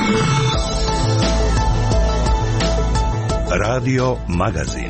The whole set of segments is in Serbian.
Radio Magazin.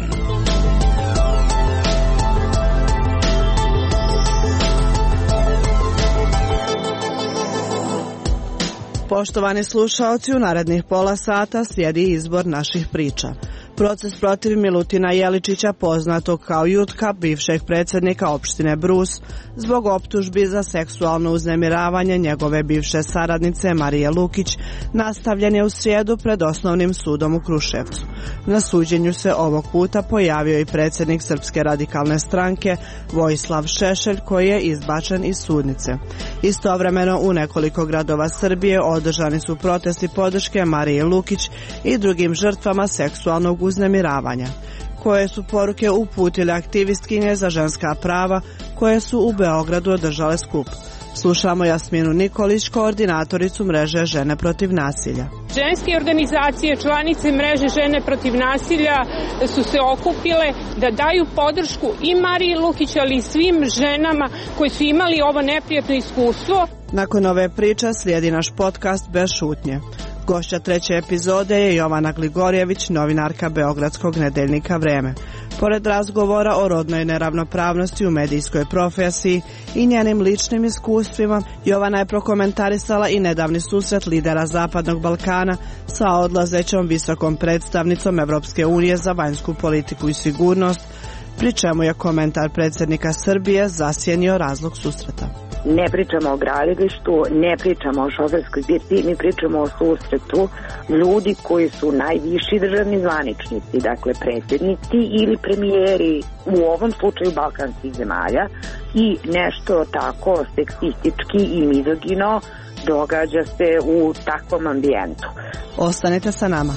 Poštovani slušaoci, u narednih pola sata slijedi izbor naših priča. Proces protiv Milutina Jeličića, poznatog kao Jutka, bivšeg predsjednika opštine Brus, zbog optužbi za seksualno uznemiravanje njegove bivše saradnice Marije Lukić, nastavljen je u srijedu pred Osnovnim sudom u Kruševcu. Na suđenju se ovog puta pojavio i predsjednik Srpske radikalne stranke Vojislav Šešelj, koji je izbačen iz sudnice. Istovremeno u nekoliko gradova Srbije održani su protesti podrške Marije Lukić i drugim žrtvama seksualnog uznemiravanja. Koje su poruke uputile aktivistkinje za ženska prava koje su u Beogradu održale skup? Slušamo Jasminu Nikolić, koordinatoricu mreže Žene protiv nasilja. Ženske organizacije, članice mreže Žene protiv nasilja su se okupile da daju podršku i Mariji Lukić, ali i svim ženama koji su imali ovo neprijatno iskustvo. Nakon ove priče slijedi naš podcast Bez šutnje. Gošća treće epizode je Jovana Gligorjević, novinarka beogradskog nedeljnika Vreme. Pored razgovora o rodnoj neravnopravnosti u medijskoj profesiji i njenim ličnim iskustvima, Jovana je prokomentarisala i nedavni susret lidera Zapadnog Balkana sa odlazećom visokom predstavnicom Evropske unije za vanjsku politiku i sigurnost, pri čemu je komentar predsjednika Srbije zasjenio razlog susreta. Ne pričamo o gradilištu, ne pričamo o šoferskoj birti, mi pričamo o susretu ljudi koji su najviši državni zvaničnici, dakle predsjednici ili premijeri, u ovom slučaju balkanskih zemalja, i nešto tako seksistički i mizogino događa se u takvom ambijentu. Ostanite sa nama.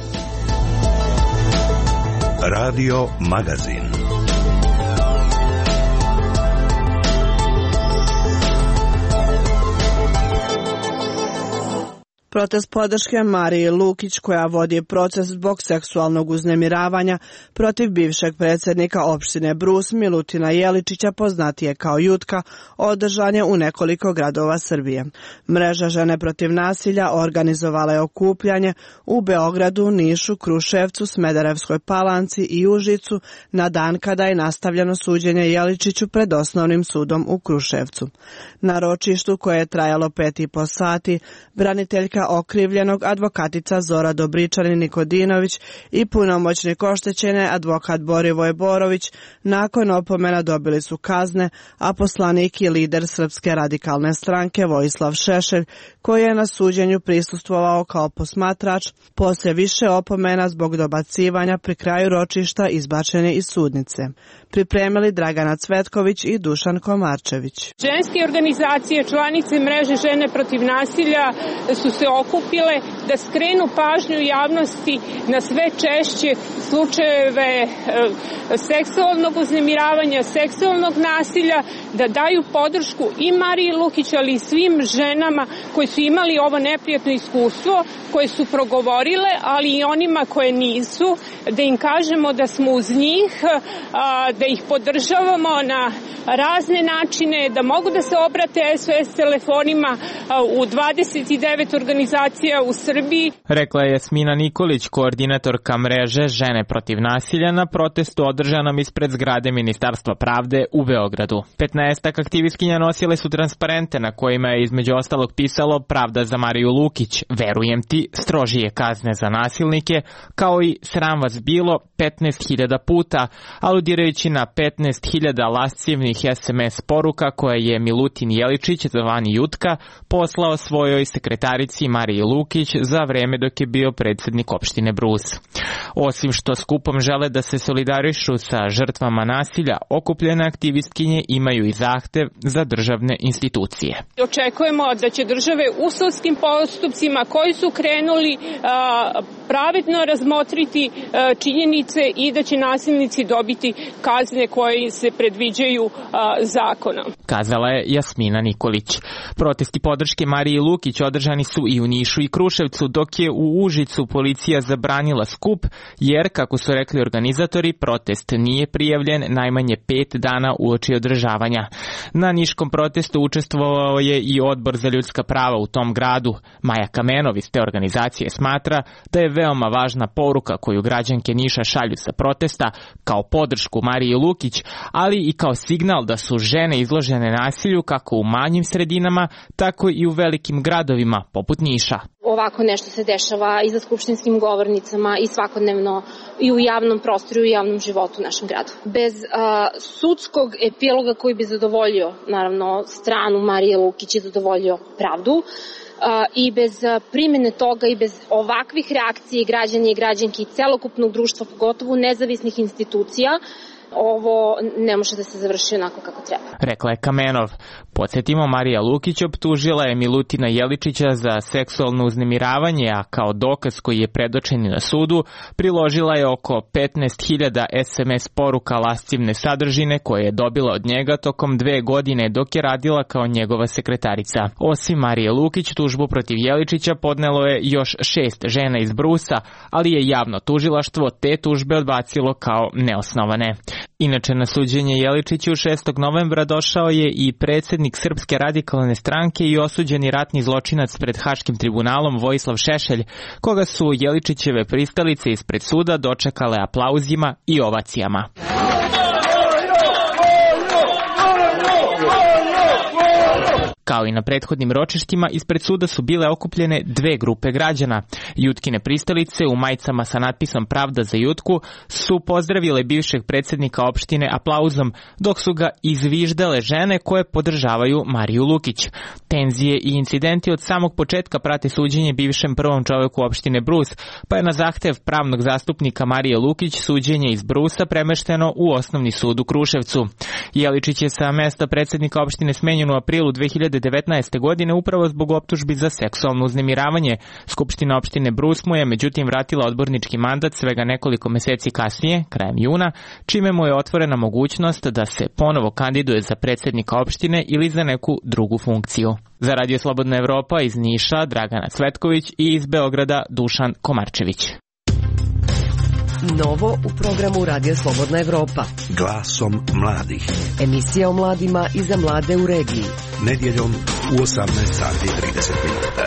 Radio Magazin. Protest podrške Marije Lukić, koja vodi proces zbog seksualnog uznemiravanja protiv bivšeg predsjednika opštine Brus Milutina Jeličića, poznatije kao Jutka, održan je u nekoliko gradova Srbije. Mreža Žene protiv nasilja organizovala je okupljanje u Beogradu, Nišu, Kruševcu, Smederevskoj Palanci i Užicu na dan kada je nastavljeno suđenje Jeličiću pred Osnovnim sudom u Kruševcu. Na ročištu, koje je trajalo 5,5 sati, braniteljka okrivljenog, advokatica Zora Dobričanin-Nikodinović i punomoćnik oštećene, advokat Borivoje Borović, nakon opomena dobili su kazne, a poslanik i lider Srpske radikalne stranke Vojislav Šešelj, koji je na suđenju prisustvovao kao posmatrač, poslije više opomena zbog dobacivanja pri kraju ročišta izbačen je iz sudnice. Pripremili Dragana Cvetković i Dušan Komarčević. Ženske organizacije, članice mreže Žene protiv nasilja su se okupile da skrenu pažnju javnosti na sve češće slučajeve seksualnog uznemiravanja, seksualnog nasilja, da daju podršku i Mariji Lukić, ali i svim ženama koji su imali ovo neprijatno iskustvo, koje su progovorile, ali i onima koje nisu, da im kažemo da smo uz njih, da ih podržavamo na razne načine, da mogu da se obrate SOS telefonima u 29 organizacija u Srbiji. Rekla je Jasmina Nikolić, koordinatorka mreže Žene protiv nasilja na protestu održanom ispred zgrade Ministarstva pravde u Beogradu. 15 aktivistkinja nosile su transparente na kojima je između ostalog pisalo "Pravda za Mariju Lukić, verujem ti, strožije kazne za nasilnike", kao i "Sram vas bilo" 15.000 puta, aludirajući na 15.000 lascivnih SMS poruka koje je Milutin Jeličić, zvani Jutka, poslao svojoj sekretarici Mariji Lukić za vreme dok je bio predsjednik opštine Brus. Osim što skupom žele da se solidarišu sa žrtvama nasilja, okupljene aktivistkinje imaju i zahtev za državne institucije. Očekujemo da će države u sudskim postupcima koji su krenuli pravedno razmotriti činjenice i da će nasilnici dobiti kazne koje se predviđaju zakonom. Kazala je Jasmina Nikolić. Protesti podrške Mariji Lukić održani su i u Nišu i Kruševcu, Bujanovcu, dok je u Užicu policija zabranila skup, jer, kako su rekli organizatori, protest nije prijavljen najmanje 5 dana uoči održavanja. Na niškom protestu učestvovao je i Odbor za ljudska prava u tom gradu. Maja Kamenov iz te organizacije smatra da je veoma važna poruka koju građanke Niša šalju sa protesta kao podršku Mariji Lukić, ali i kao signal da su žene izložene nasilju kako u manjim sredinama, tako i u velikim gradovima poput Niša. Ovako nešto se dešava i za skupštinskim govornicama i svakodnevno i u javnom prostoru i u javnom životu u našem gradu. Bez sudskog epiloga koji bi zadovoljio, naravno, stranu Marije Lukić i zadovoljio pravdu, i bez primjene toga i bez ovakvih reakcija građana i građanki celokupnog društva, pogotovo nezavisnih institucija, ovo ne može da se završi onako kako treba. Rekla je Kamenov. Podsjetimo, Marija Lukić optužila je Milutina Jeličića za seksualno uznemiravanje, a kao dokaz koji je predočen na sudu priložila je oko 15.000 SMS poruka lascivne sadržine koje je dobila od njega tokom 2 godine dok je radila kao njegova sekretarica. Osim Marije Lukić, tužbu protiv Jeličića podnelo je još 6 žena iz Brusa, ali je javno tužilaštvo te tužbe odbacilo kao neosnovane. Inače, na suđenje Jeličiću 6. novembra došao je i predsjednik Srpske radikalne stranke i osuđeni ratni zločinac pred Haškim tribunalom Vojislav Šešelj, koga su Jeličićeve pristalice ispred suda dočekale aplauzima i ovacijama. Kao i na prethodnim ročištima, ispred suda su bile okupljene 2 grupe građana. Jutkine pristalice u majicama sa natpisom Pravda za Jutku su pozdravile bivšeg predsjednika opštine aplauzom, dok su ga izviždale žene koje podržavaju Mariju Lukić. Tenzije i incidenti od samog početka prate suđenje bivšem prvom čoveku opštine Brus, pa je na zahtev pravnog zastupnika Marije Lukić suđenje iz Brusa premešteno u Osnovni sud u Kruševcu. Jeličić je sa mesta predsjednika opštine smenjen u aprilu 2019. godine upravo zbog optužbi za seksualno uznemiravanje. Skupština opštine Brus mu je međutim vratila odbornički mandat svega nekoliko meseci kasnije, krajem juna, čime mu je otvorena mogućnost da se ponovo kandiduje za predsjednika opštine ili za neku drugu funkciju. Za Radio Slobodna Evropa iz Niša Dragana Cvetković i iz Beograda Dušan Komarčević. Novo u programu Radio Slobodna Evropa. Glasom mladih. Emisija o mladima i za mlade u regiji. Nedjeljom u 18:30.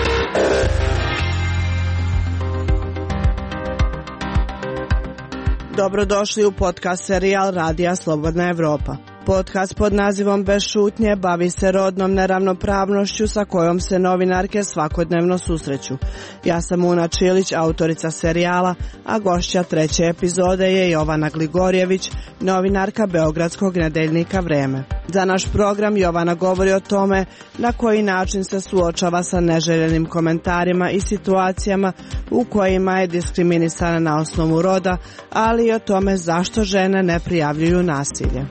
Dobrodošli u podcast serijal Radija Slobodna Evropa. Podcast pod nazivom Bez šutnje bavi se rodnom neravnopravnošću sa kojom se novinarke svakodnevno susreću. Ja sam Una Čilić, autorica serijala, a gošća 3. epizode je Jovana Gligorjević, novinarka beogradskog nedeljnika Vreme. Za naš program Jovana govori o tome na koji način se suočava sa neželjenim komentarima i situacijama u kojima je diskriminisana na osnovu roda, ali i o tome zašto žene ne prijavljuju nasilje.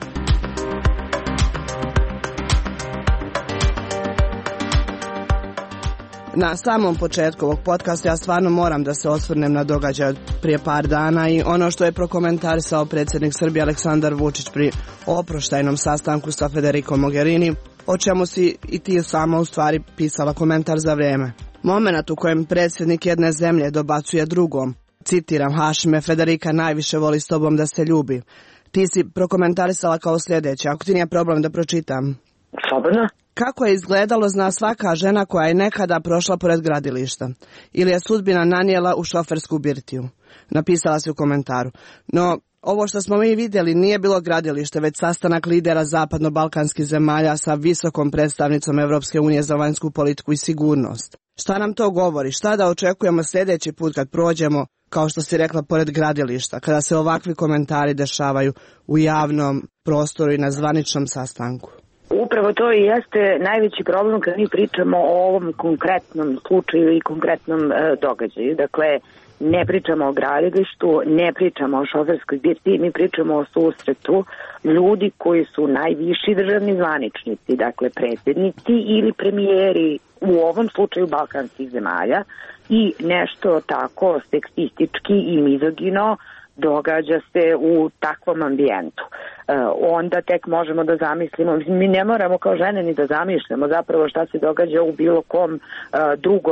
Na samom početku ovog podcasta ja stvarno moram da se osvrnem na događaj od prije par dana i ono što je prokomentarisao predsjednik Srbije Aleksandar Vučić pri oproštajnom sastanku sa Federikom Mogherini, o čemu si i ti sama u stvari pisala komentar za Vreme. Momenat u kojem predsjednik jedne zemlje dobacuje drugom, citiram, Hašime, Federika najviše voli s tobom da se ljubi. Ti si prokomentarisala kao sljedeće, ako ti nije problem da pročitam. Slobodno. Kako je izgledalo zna svaka žena koja je nekada prošla pored gradilišta ili je sudbina nanijela u šofersku birtiju. Napisala se u komentaru. No, ovo što smo mi vidjeli nije bilo gradilište, već sastanak lidera zapadno-balkanskih zemalja sa visokom predstavnicom Evropske unije za vanjsku politiku i sigurnost. Šta nam to govori? Šta da očekujemo sljedeći put kad prođemo, kao što si rekla, pored gradilišta, kada se ovakvi komentari dešavaju u javnom prostoru i na zvaničnom sastanku? Upravo to i jeste najveći problem kad mi pričamo o ovom konkretnom slučaju i konkretnom događaju. Dakle, ne pričamo o gradilištu, ne pričamo o šoferskoj birtiji, mi pričamo o susretu ljudi koji su najviši državni zvaničnici, dakle predsjednici ili premijeri u ovom slučaju balkanskih zemalja i nešto tako seksistički i mizogino događa se u takvom ambijentu. Onda tek možemo da zamislimo, mi ne moramo kao žene ni da zamišljamo zapravo šta se događa u bilo kom drugom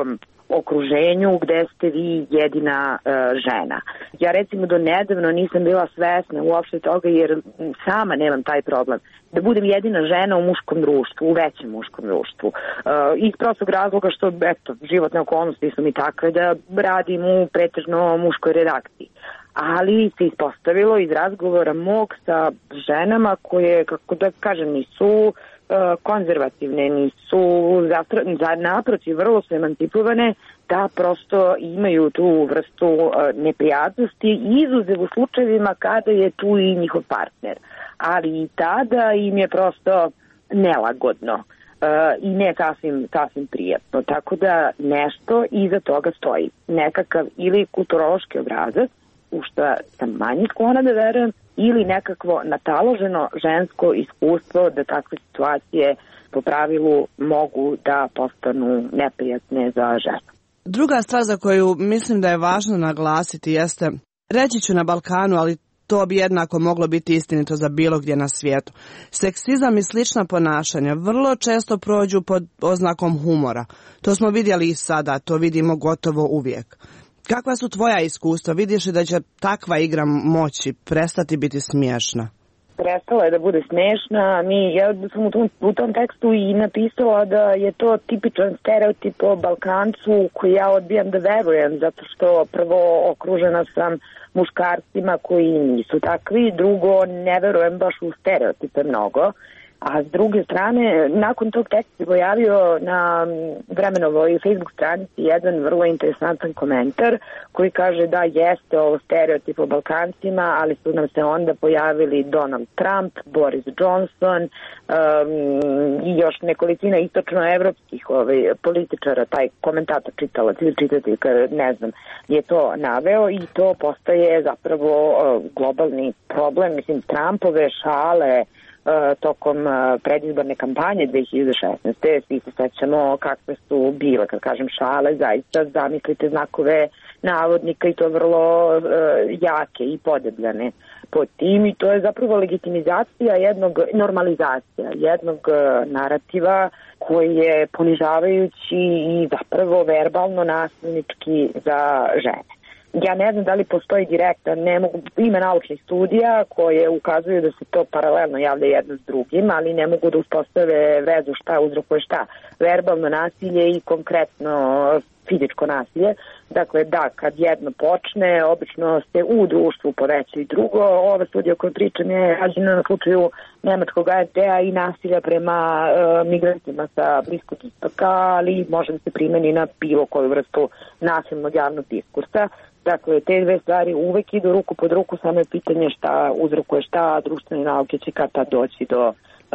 okruženju gde ste vi jedina žena. Ja recimo do nedavno nisam bila svesna uopšte toga jer sama nemam taj problem. Da budem jedina žena u muškom društvu, u većem muškom društvu. Iz prostog razloga što, eto, životne okolnosti su mi takve da radim u pretežno muškoj redakciji. Ali se ispostavilo iz razgovora mog sa ženama koje, kako da kažem, nisu konzervativne, nisu naprotiv, vrlo su emancipovane, da prosto imaju tu vrstu neprijatnosti, izuzev u slučajevima kada je tu i njihov partner. Ali i tada im je prosto nelagodno i ne sasvim prijatno. Tako da nešto iza toga stoji. Nekakav ili kulturološki obrazac, u što sam manje sklona da verujem, ili nekakvo nataloženo žensko iskustvo da takve situacije po pravilu mogu da postanu neprijatne za ženu. Druga stvar za koju mislim da je važno naglasiti jeste, reći ću na Balkanu, ali to bi jednako moglo biti istinito za bilo gdje na svijetu. Seksizam i slična ponašanja vrlo često prođu pod oznakom humora. To smo vidjeli i sada, to vidimo gotovo uvijek. Kakva su tvoja iskustva? Vidiš li da će takva igra moći prestati biti smiješna? Prestala je da bude smiješna. Ja sam u tom tekstu i napisala da je to tipičan stereotip o Balkancu koji ja odbijam da verujem, zato što prvo okružena sam muškarcima koji nisu takvi, drugo ne verujem baš u stereotipe mnogo. A s druge strane, nakon tog teksta se pojavio na Vremenovoj Facebook stranici jedan vrlo interesantan komentar koji kaže da jeste ovo stereotip o Balkancima, ali su nam se onda pojavili Donald Trump, Boris Johnson i još nekolicina istočnoevropskih političara, taj komentator čitalac ili čitatelj, ne znam, je to naveo i to postaje zapravo globalni problem. Mislim, Trumpove šale tokom predizborne kampanje 2016. Svi se sećamo kakve su bile, kad kažem šale, zaista zamislite znakove navodnika i to vrlo jake i podebljane pod tim i to je zapravo legitimizacija normalizacija jednog narativa koji je ponižavajući i zapravo verbalno nasilnički za žene. Ja ne znam da li postoji direktan, ima naučnih studija koje ukazuju da se to paralelno javlja jedno s drugim, ali ne mogu da uspostave vezu šta uzrokuje šta. Verbalno nasilje i konkretno fizičko nasilje. Dakle, da, kad jedno počne, obično se u društvu poveća i drugo. Ova studija koju pričam je rađena na slučaju nemačkog AfD-a i nasilja prema migrantima sa Bliskog istoka, ali može da se primeni na bilo koju vrstu nasilnog javnog diskursa. Dakle, te dve stvari uvek idu ruku pod ruku, samo je pitanje šta uzrokuje šta, društvene nauke će kad tad doći do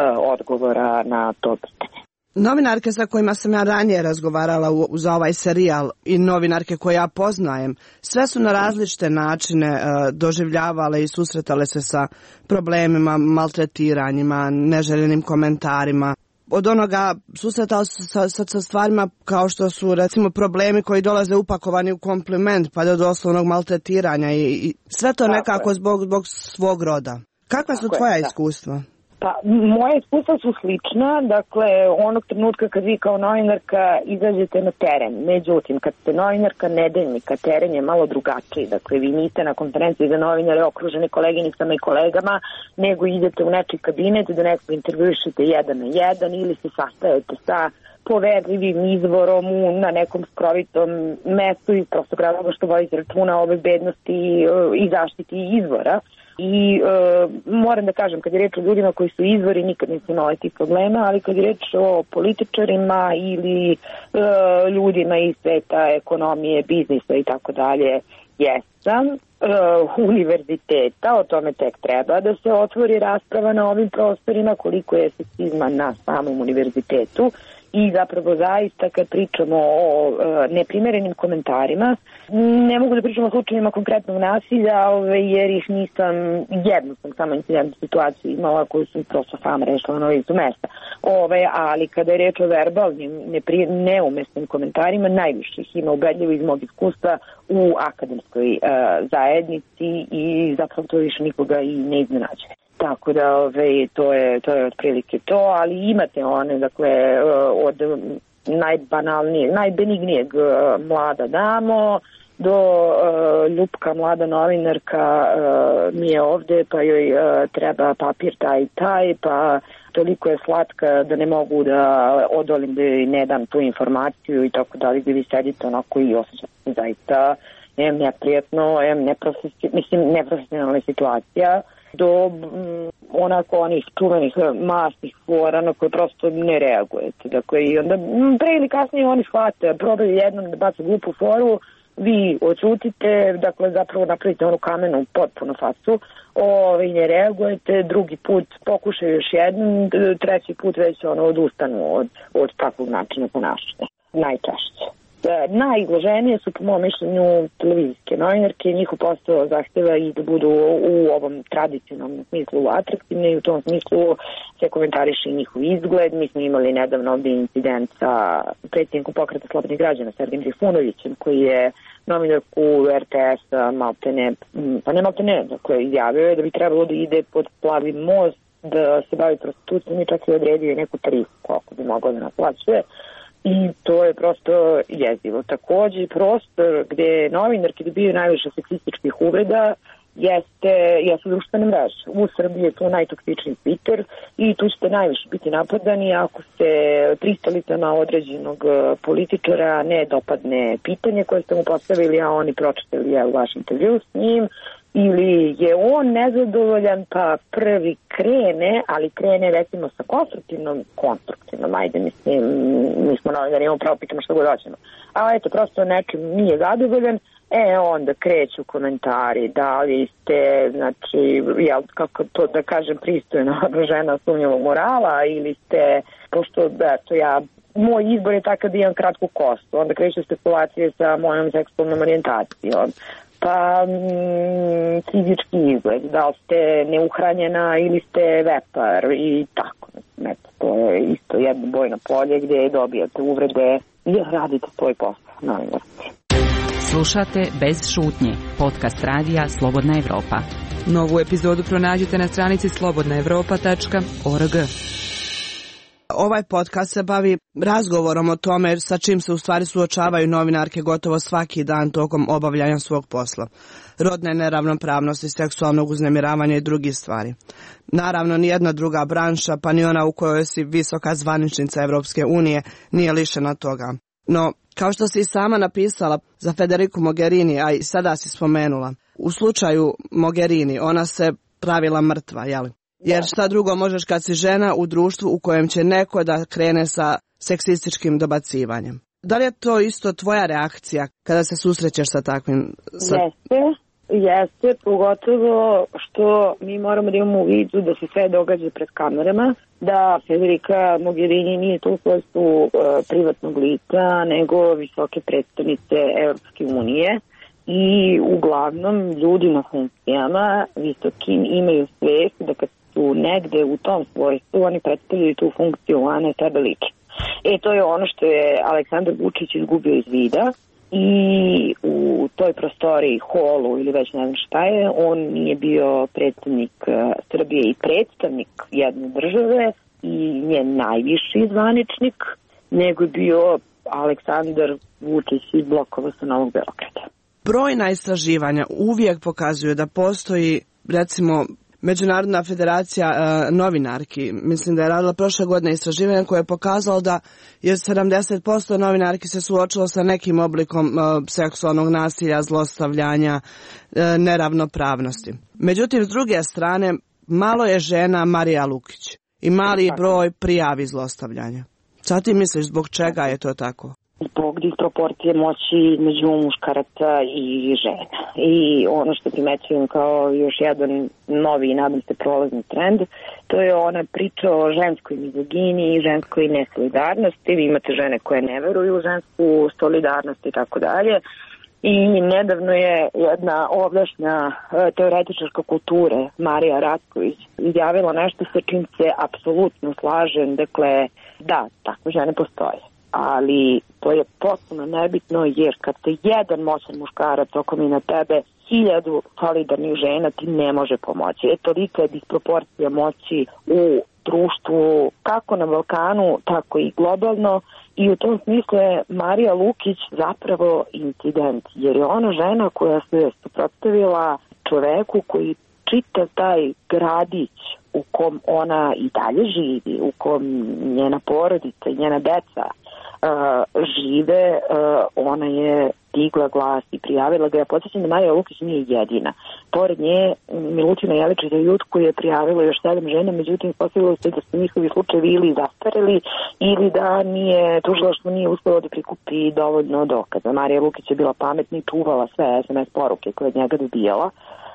odgovora na to pitanje. Novinarke sa kojima sam ja ranije razgovarala za ovaj serijal i novinarke koje ja poznajem, sve su na različite načine doživljavale i susretale se sa problemima, maltretiranjima, neželjenim komentarima. Od onoga susretao sa stvarima kao što su recimo problemi koji dolaze upakovani u kompliment pa do doslovnog maltretiranja i sve to nekako zbog svog roda. Kakva su tvoja iskustva? Pa, moje iskustva su slična, dakle, onog trenutka kad vi kao novinarka izađete na teren, međutim, kad ste novinarka nedeljnika, teren je malo drugačiji, dakle, vi niste na konferenciji za novinare okruženi koleginicama i kolegama, nego idete u nečiji kabinet da nekog intervjušete 1 na 1 ili se sastajete sa poverljivim izvorom na nekom skrovitom mestu iz prostog razloga što vodite računa o bezbednosti i zaštiti izvora. I moram da kažem, kad je reč o ljudima koji su izvori, nikad nisam imala tih problema, ali kad je reč o političarima ili ljudima iz sveta ekonomije, biznisa i tako dalje, jesam. Univerziteta, o tome tek treba da se otvori rasprava na ovim prostorima, koliko je seksizma na samom univerzitetu i zapravo zaista kad pričamo o neprimerenim komentarima, ne mogu da pričamo o slučajima konkretnog nasilja, jer ih nisam, jednu sam samo incidentnu situaciju imala koju sam prosto sama rešila na licu mesta. Ali kada je reč o verbalnim, neumesnim komentarima, najviše ih ima ubedljivo iz mog iskustva u akademskoj zajednici i zapravo to više nikoga i ne iznenađuje. Tako da to je otprilike to, ali imate one, dakle, od najbanalnijeg, najbenignijeg mlada damo, do ljupka mlada novinarka mi je ovde pa joj treba papir taj, pa toliko je slatka da ne mogu da odolim da joj ne dam tu informaciju i tako dalje, gdje vi sedite onako i osjećate se zaista neprijatno, neprofesionalna situacija, do onako onih čuvenih masnih fora na koje prosto ne reagujete. Dakle, i onda pre ili kasnije oni shvate, probaju jednom da baca glupu foru, vi odsutite, dakle zapravo napravite onu kamenu potpuno facu, ne reagujete, drugi put pokušaju još jednom, treći put već odustanu od takvog načina ponašanja. Najčešće. Najizloženije su po mom mišljenju televizijske novinarke, njihov posao zahteva i da budu u ovom tradicionalnom smislu atraktivne i u tom smislu se komentariše i njihov izgled. Mi smo imali nedavno ovdje incident sa predsjednikom Pokreta slobodnih građana Sergejem Trifunovićem, koji je novinarku RTS-a dakle izjavio je da bi trebalo da ide pod Plavi most, da se bavi prostitucijom i čak je odredio neku tarifu koliko bi mogla da naplaćuje. I to je prosto jezivo. Takođe, prostor gde novinarke dobiju najviše seksističkih uvreda jesu društvene mreže. U Srbiji je to najtoksičniji Twitter i tu ćete najviše biti napadani ako se pristalicama određenog političara ne dopadne pitanje koje ste mu postavili, a oni pročitali vaš intervju s njim, ili je on nezadovoljan pa prvi krene, ali krene recimo sa konstruktivnom, ajde mislim, mi smo novinari, imamo pravo pitamo što god hoćemo. A eto, prosto nekim nije zadovoljan, onda kreću komentari, da li ste, znači, kako to da kažem, pristojna žena sumnjivog morala, ili ste, pošto, moj izbor je takav da imam kratku kostu, onda kreću spekulacije sa mojom seksualnom orijentacijom, pa fizički izgled, da li ste neuhranjena ili ste vepar i tako. To je isto jedno bojno polje gdje dobijate uvrede i radite svoj posao, novinarski. Slušate Bez šutnje, podcast radija Slobodna Evropa. Novu epizodu pronađite na stranici slobodnaevropa.org. Ovaj podcast se bavi razgovorom o tome sa čim se u stvari suočavaju novinarke gotovo svaki dan tokom obavljanja svog posla. Rodne neravnopravnosti, seksualnog uznemiravanja i drugih stvari. Naravno, nijedna druga branša, pa ni ona u kojoj si visoka zvaničnica Evropske unije, nije lišena toga. No, kao što si i sama napisala za Federiku Mogherini, a i sada si spomenula, u slučaju Mogherini ona se pravila mrtva, jeli? Jer šta drugo možeš kad si žena u društvu u kojem će neko da krene sa seksističkim dobacivanjem? Da li je to isto tvoja reakcija kada se susrećeš sa takvim? Jeste, pogotovo što mi moramo da imamo u vidu da se sve događa pred kamerama, da Federica Mogherini nije to u svojstvu privatnog lica, nego visoke predstavnice Evropske unije. I uglavnom ljudi na funkcijama visokim imaju svijest da kad su negde u tom svojstvu oni predstavljaju tu funkciju, a ne tebe lično. To je ono što je Aleksandar Vučić izgubio iz vida i u toj prostoriji, holu ili već ne znam šta je, on nije bio predstavnik Srbije i predstavnik jedne države i njen najviši zvaničnik, nego je bio Aleksandar Vučić iz blokova sa Novog Beograda. Brojna istraživanja uvijek pokazuju da postoji, recimo, Međunarodna federacija novinarki, mislim da je radila prošle godine istraživanje koje je pokazalo da je 70% novinarki se suočilo sa nekim oblikom seksualnog nasilja, zlostavljanja, neravnopravnosti. Međutim, s druge strane, malo je žena Marija Lukić i mali broj prijavi zlostavljanja. Sad ti misliš zbog čega je to tako? Zbog disproporcije moći između muškaraca i žena. I ono što primećujem kao još jedan novi i nadam se prolazni trend, to je ona priča o ženskoj mizogini i ženskoj nesolidarnosti. Vi imate žene koje ne veruju u žensku solidarnost i tako dalje. I nedavno je jedna ovdašnja teoretičarka kulture, Marija Ratković, izjavila nešto sa čim se apsolutno slažem. Dakle, da, takve žene postoje. Ali to je potpuno nebitno jer kad se jedan moćan muškarac okomi na tebe 1000 solidarnih žena ti ne može pomoći. Tolika je disproporcija moći u društvu, kako na Balkanu, tako i globalno, i u tom smislu je Marija Lukić zapravo incident, jer je ona žena koja se suprotstavila čoveku koji čitav taj gradić u kom ona i dalje živi, u kom njena porodica i njena deca žive, ona je digla glas i prijavila ga. Ja podsjećam da Marija Lukić nije jedina. Pored nje Milutina Jeličić i Jutku je prijavilo još 7 žena, međutim postavilo se da su njihovi slučajevi ili zastareli ili da tužilaštvo nije uspelo da prikupi dovoljno dokaza. Marija Lukić je bila pametna i čuvala sve SMS poruke koje od njega dobijala.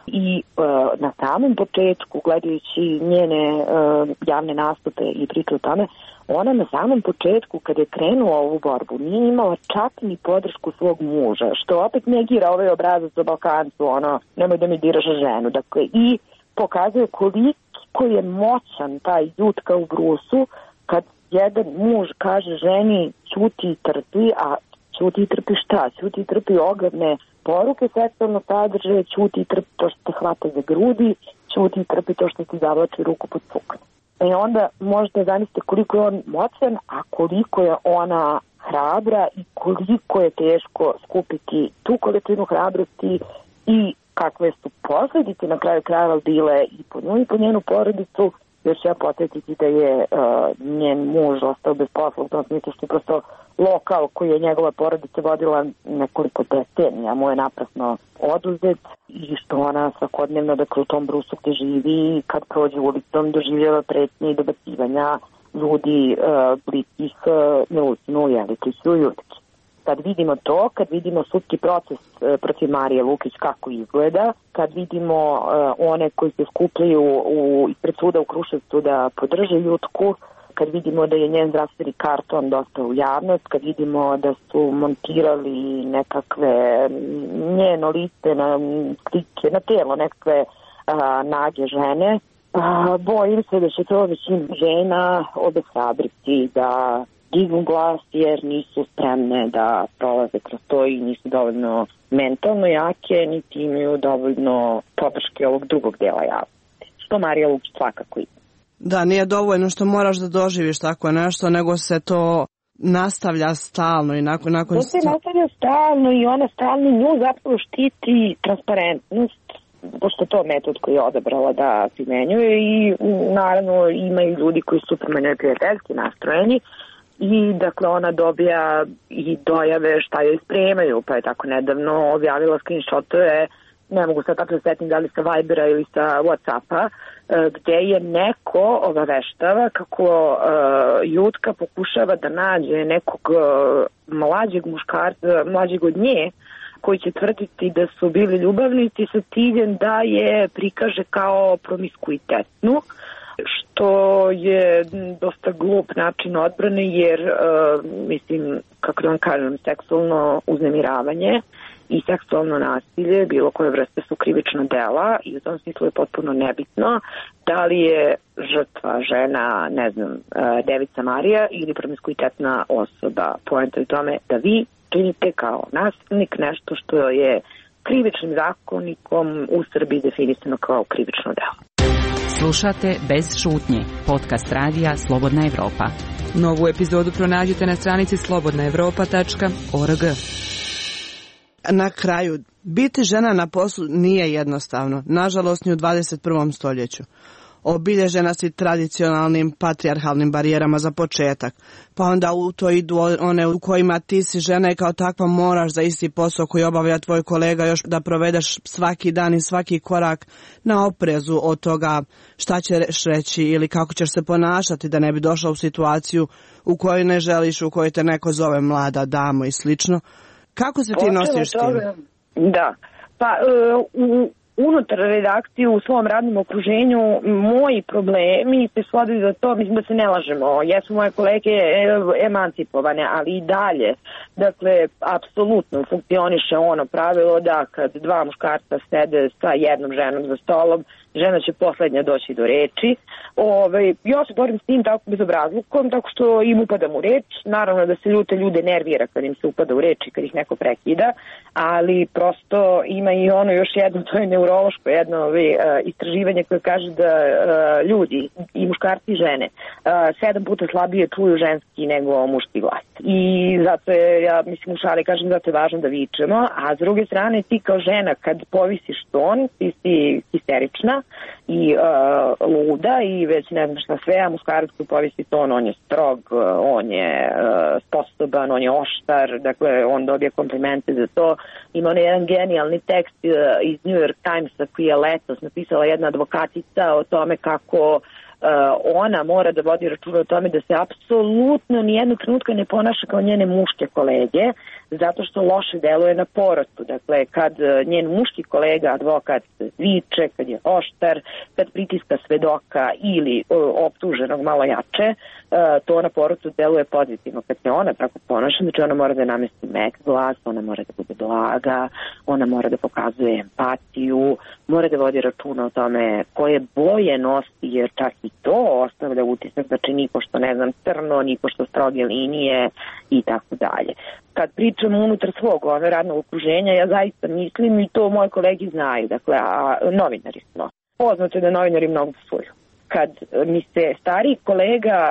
I na samom početku, gledajući njene javne nastupe i priče o tome, ona na samom početku, kada je krenula ovu borbu, nije imala čak ni podršku svog muža, što opet negira ovaj obrazac o Balkancu, nemoj da mi diraš ženu. Dakle, i pokazuje koliko je moćan taj Jutka u Brusu, kad jedan muž kaže ženi ćuti i trpi, a ćuti i trpi šta? Ćuti i trpi ogromne poruke seksualnog sadržaja, ćuti i trpi to što te hvata za grudi, ćuti i trpi to što ti zavlači ruku pod suknju. Onda možete zamisliti koliko je on moćan, a koliko je ona hrabra i koliko je teško skupiti tu količinu hrabrosti i kakve su posljedice na kraju krajeva bile i po nju i po njenu porodicu. Još ja podsjetiti da je njen muž ostao bez posla, u tom smislu što je prosto lokal koji je njegova porodica vodila nekoliko decenija mu je naprasno oduzet i što ona svakodnevno, dakle, u tom Brusu gde živi, kad prođe ulicom, doživljava pretnje i dobacivanja ljudi bliskih Milutinu Jeličiću i Jutki. Kad vidimo to, kad vidimo sudski proces protiv Marije Lukić kako izgleda, kad vidimo one koji se skupljaju ispred suda u Kruševcu da podrže Jutku, kad vidimo da je njen zdravstveni karton dosta u javnost, kad vidimo da su montirali nekakve njeno lice na slike, na telo nekakve nage žene, bojim se da će to većina žena obeshrabriti da dignu glas jer nisu spremne da prolaze kroz to i nisu dovoljno mentalno jake, niti imaju dovoljno podrške ovog drugog dela javnosti. Što Marija Lukić svakako ima. Da, nije dovoljno što moraš da doživiš tako nešto, nego se to nastavlja stalno i nakon to se nastavlja stalno i ona stalno nju zapravo štiti transparentnost, pošto to metod koji je odabrala da primenjuje i naravno imaju ljudi koji su prema njoj prijateljski nastrojeni i dakle ona dobija i dojave šta joj spremaju, pa je tako nedavno objavila screenshotove, ne mogu sad tako setim da li sa Vibera ili sa Whatsappa, gde je neko obaveštava kako Jutka pokušava da nađe nekog mlađeg muškarca, mlađeg od nje, koji će tvrditi da su bili ljubavnici sa ciljem da je prikaže kao promiskuitetnu, što je dosta glup način odbrane jer, mislim, kako da vam kažem, seksualno uznemiravanje i seksualno nasilje, bilo koje vrste su krivična dela i u tom smislu je potpuno nebitno da li je žrtva žena, ne znam, devica Marija ili promiskuitetna osoba. Poenta je u tome da vi činite kao nasilnik nešto što je krivičnim zakonikom u Srbiji definisano kao krivično delo. Slušate Bez šutnje, podcast radija Slobodna Evropa. Novu epizodu pronađite na stranici slobodnaevropa.org. Na kraju, biti žena na poslu nije jednostavno, nažalost ni u 21. stoljeću. Obilježena si tradicionalnim patrijarhalnim barijerama za početak, pa onda u to idu one u kojima ti si žena i kao takva moraš za isti posao koji obavlja tvoj kolega još da provedeš svaki dan i svaki korak na oprezu od toga šta ćeš reći ili kako ćeš se ponašati da ne bi došla u situaciju u kojoj ne želiš, u kojoj te neko zove mlada damo i slično. Kako se ti nosiš s tim? Da, pa unutar redakcije u svom radnom okruženju moji problemi se svode za to, mislim da se ne lažemo, jesu moje kolege emancipovane, ali i dalje, dakle, apsolutno funkcioniše ono pravilo da kad dva muškarca sede sa jednom ženom za stolom, žena će poslednja doći do reči. Ja se borim s tim tako bezobrazlukom, tako što im upadam u reč. Naravno da se ljute ljude nervira kad im se upada u reč i kad ih neko prekida, ali prosto ima i ono još jedno, to je neurološko jedno istraživanje koje kaže da ljudi, i muškarci i žene, 7 puta slabije čuju ženski nego muški glas. I zato je, ja mislim u šali kažem, zato je važno da vičemo, a s druge strane ti kao žena kad povisiš ton, ti si histerična i luda i već ne znam šta sve, a muškarac koji povisi ton, on je strog, on je sposoban, on je oštar, dakle on dobije komplimente za to. Ima on jedan genijalni tekst iz New York Timesa koji je letos napisala jedna advokatica o tome kako ona mora da vodi računa o tome da se apsolutno nijednog trenutka ne ponaša kao njene muške kolege, zato što loše deluje na porotu. Dakle, kad njen muški kolega, advokat, viče, kad je oštar, kad pritiska svedoka ili optuženog malo jače, to na porotu deluje pozitivno. Kad se ona tako ponaša, znači ona mora da namesti mek glas, ona mora da bude blaga, ona mora da pokazuje empatiju, mora da vodi računa o tome koje boje nosi, jer čak i to ostavlja utisak, znači niko što ne znam crno, niko što stroge linije i tako dalje. Kad pričamo unutar svog radnog okruženja, ja zaista mislim i to moji kolegi znaju, dakle, a novinari smo. Poznato je da novinari mnogo psuju. Kad mi se stariji kolega,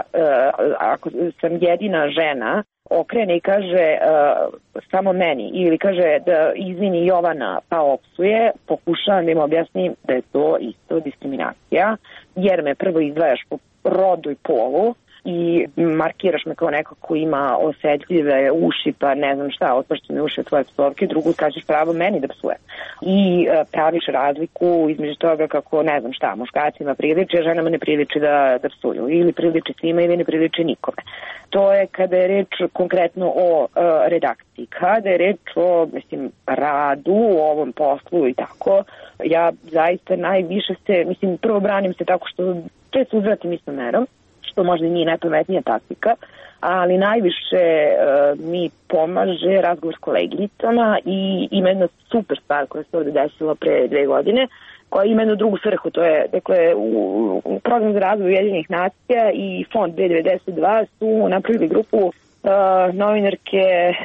ako sam jedina žena, okrene i kaže samo meni ili kaže da izvini Jovana pa opsuje, pokušavam da im objasnim da je to isto diskriminacija, jer me prvo izdvajaš po rodu i polu i markiraš me kao neko ko ima osetljive uši, pa ne znam šta, otpaštene uši od tvoje psovke, drugu kažeš pravo meni da psuje. I praviš razliku između toga kako, ne znam šta, muškacima priliči, a ženama ne priliči da psuju. Ili priliči svima ili ne priliči nikome. To je kada je reč konkretno o redakciji. Kada je reč o, radu, o ovom poslu i tako, ja zaista najviše prvo branim se tako što često uzvratim istom merom, što možda nije najpametnija taktika, ali najviše mi pomaže razgovor s koleginicama i ima jedna super stvar koja se ovde desila pre 2 godine, koja ima jednu drugu svrhu, to je, dakle, u Program za razvoj Ujedinjenih nacija i Fond B92 su napravili grupu novinarke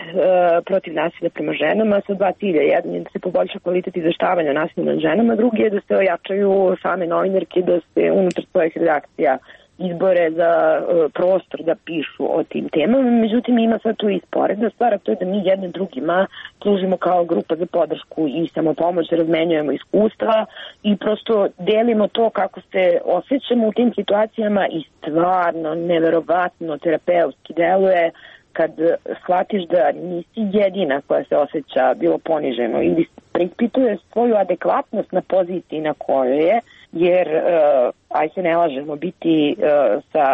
protiv nasilja prema ženama sa 2 cilja. Jedan je da se poboljša kvalitet izveštavanja nasilja nad ženama, drugi je da se ojačaju same novinarke, da se unutar svojih redakcija izbore za prostor da pišu o tim temama. Međutim, ima sad tu i sporedna stvar, to je da mi jedne drugima služimo kao grupa za podršku i samopomoć, razmenjujemo iskustva i prosto delimo to kako se osjećamo u tim situacijama i stvarno, neverovatno terapeutski deluje kad shvatiš da nisi jedina koja se osjeća bilo poniženo ili preispituje svoju adekvatnost na poziciji na kojoj je, jer, aj se ne lažemo, biti sa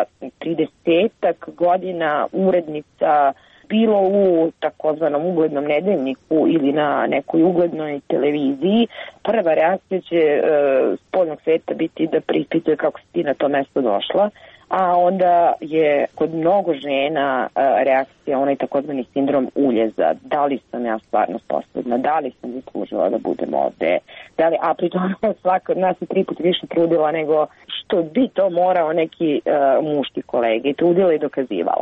30 godina urednica bilo u takozvanom uglednom nedeljniku ili na nekoj uglednoj televiziji, prva reakcija će spoljnog sveta biti da preispituje kako si ti na to mesto došla, a onda je kod mnogo žena reakcija onaj takozvani sindrom uljeza. Da li sam ja stvarno sposobna, da li sam zaslužila da budem ovde, da li, a pri tome svaka od nas je 3 puta više trudila nego što bi to morao neki muški kolega i trudila i dokazivala.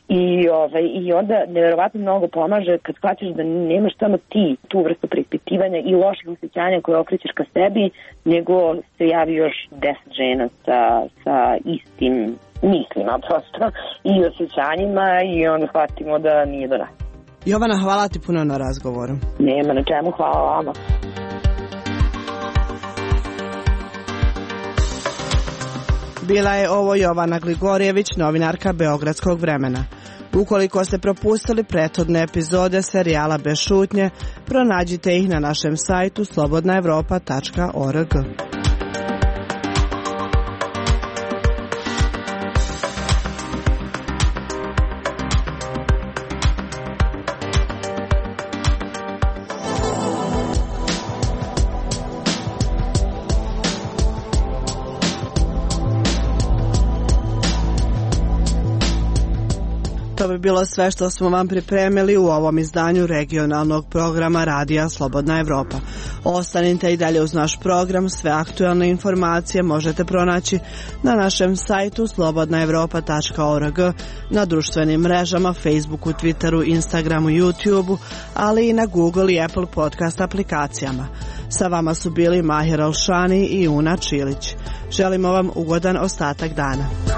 I onda nevjerovatno mnogo pomaže kad shvatiš da nemaš samo ti tu vrstu preispitivanja i loših osjećanja koje okrećeš ka sebi, nego se javi još 10 žena sa istim mislima prosto i osjećanjima i onda shvatimo da nije do nas. Jovana, hvala ti puno na razgovoru. Nema na čemu, hvala vama. Bila je ovo Jovana Gligorijević, novinarka Beogradskog vremena. Ukoliko ste propustili prethodne epizode serijala Bez šutnje, pronađite ih na našem sajtu slobodnaevropa.org. To bi bilo sve što smo vam pripremili u ovom izdanju regionalnog programa Radija Slobodna Evropa. Ostanite i dalje uz naš program. Sve aktualne informacije možete pronaći na našem sajtu slobodnaevropa.org, na društvenim mrežama, Facebooku, Twitteru, Instagramu, YouTubeu, ali i na Google i Apple podcast aplikacijama. Sa vama su bili Mahir Alšani i Una Čilić. Želimo vam ugodan ostatak dana.